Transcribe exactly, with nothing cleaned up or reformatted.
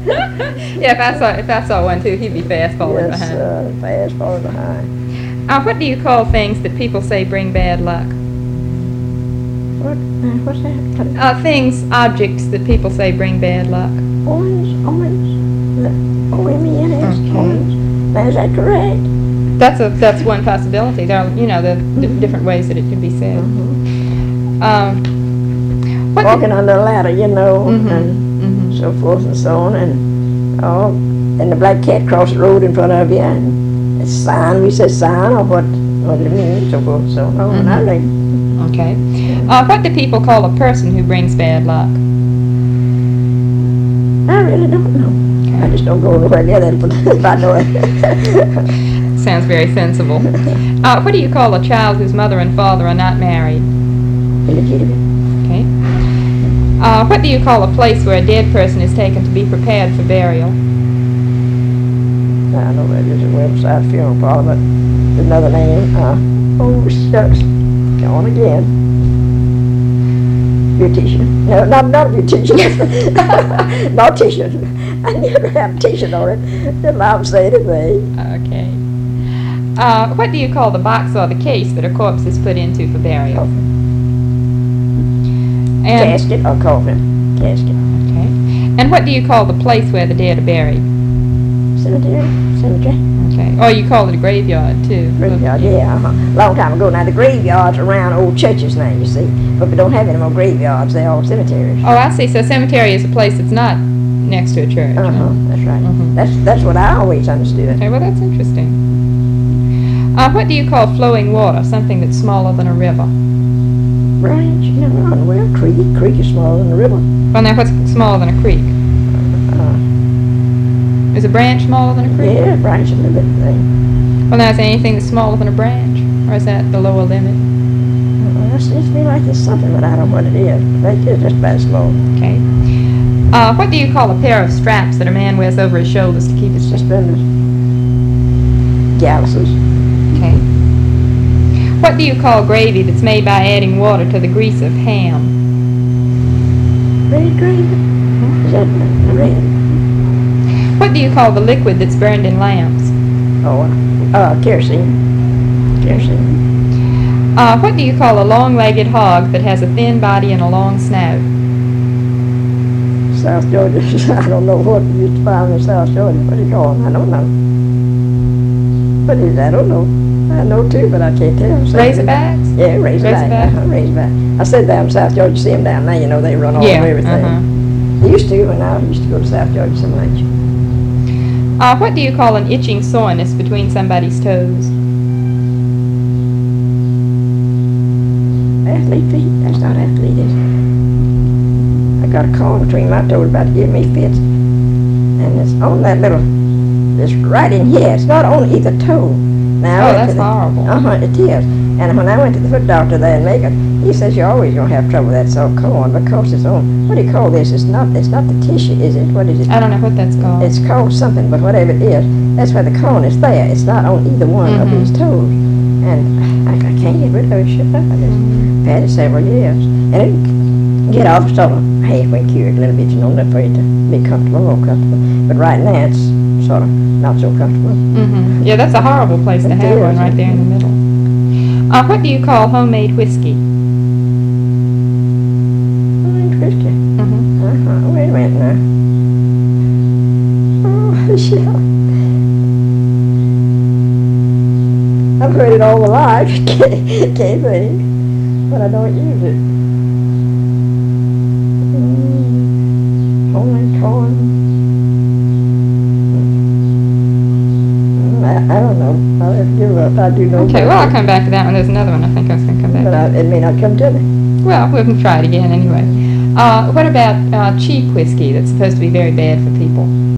Yeah, if I saw if I saw one too, he'd be fast falling yes, behind. uh, fast falling behind. Uh, what do you call things that people say bring bad luck? What? Uh, what's that? Uh, things, objects that people say bring bad luck. Orange, orange. O M E N S, Okay. orange. Now, is that correct? That's a that's one possibility. There are, you know, the d- different ways that it could be said. Mm-hmm. Um, what Walking did, under a ladder, you know, Mhm, and mhm. so forth and so on, and oh, and the black cat crossed the road in front of you, and it's sign. We said sign or what? What it means, so forth and so on. Oh, and I Mhm. like. Okay. Uh, what do people call a person who brings bad luck? I really don't know. I just don't go nowhere near that if I know it. Sounds very sensible. Uh, what do you call a child whose mother and father are not married? Illegitimate. Okay. Uh, what do you call a place where a dead person is taken to be prepared for burial? I know that is a website funeral parlor, but there's another name. Uh, oh, shucks. Go on again. Beautician. No, not, not a beautician. Mortician. I never have a t-shirt on it. The mom say anything. Okay. Uh, what do you call the box or the case that a corpse is put into for burial? Coffin. And, Casket or coffin. Casket. okay. And what do you call the place where the dead are buried? Cemetery. Cemetery. Okay. Or you call it a graveyard too. Graveyard, yeah. Uh-huh. Long time ago. Now the graveyards are around old churches now, you see. But we don't have any more graveyards. They're all cemeteries. Oh, I see. So cemetery is a place that's not next to a church. Uh-huh. That's right. Mhm. That's that's what I always understood. Okay, well that's interesting. Uh, what do you call flowing water, something that's smaller than a river? Branch? No, no, well, creek. Creek is smaller than the river. Well, now what's smaller than a creek? Uh, Is a branch smaller than a creek? yeah, branch is a little bit thing. Well, now is there anything that's smaller than a branch? Or is that the lower limit? Uh, it seems to me like there's something, but I don't know what it is. But it is just about small. Okay. Uh, what do you call a pair of straps that a man wears over his shoulders to keep his Suspenders. Galluses. Okay. What do you call gravy that's made by adding water to the grease of ham? Red gravy. Is that red? What do you call the liquid that's burned in lamps? Oh, uh, kerosene. Kerosene. Uh, what do you call a long-legged hog that has a thin body and a long snout? South Georgia. I don't know what you used to find in South Georgia. What do you call them? I don't know. What is that? I don't know. I know too, but I can't tell. Razorbacks? Yeah, razorback. Razorback? Uh-huh, razorback. I said down in South Georgia, see them down there, you know, they run all Yeah, over everything. uh-huh. They used to when I used to go to South Georgia so much. Uh, what do you call an itching soreness between somebody's toes? Athlete feet? That's not athlete, is it? I got a call between my toes about to give me fits. And it's on that little, it's right in here. It's not on either toe. Now, Oh, that's horrible. Uh-huh, it is. And when I went to the foot doctor there in Macon, he says you're always going to have trouble with that so corn because it's on, what do you call this? It's not, it's not the tissue, is it? What is it? I don't know what that's called. It's called something, but whatever it is, that's where the cone is there. It's not on either one of Mhm. these toes. And I, I can't get rid of it. Shut up. I just had it several years. And it get off sort of halfway cured a little bit, you know, enough for you to be comfortable, more comfortable. But right now it's sort of not so comfortable. Mm-hmm. Yeah, that's a horrible place to It have one is. right there in the middle. Uh, what do you call homemade whiskey? Oh, interesting. Mm-hmm. Uh-huh. Wait a minute now. Oh, yeah. I've heard it all my life. Can't, can't think. But I don't use it. Mm, homemade corn. Mm, I, I don't know. I'll have to give up. I do know. Okay, better. well, I'll come back to that one. There's another one I think I was going to come back But to. I, it may not come to me. Well, we can try it again anyway. Uh, what about uh, cheap whiskey that's supposed to be very bad for people?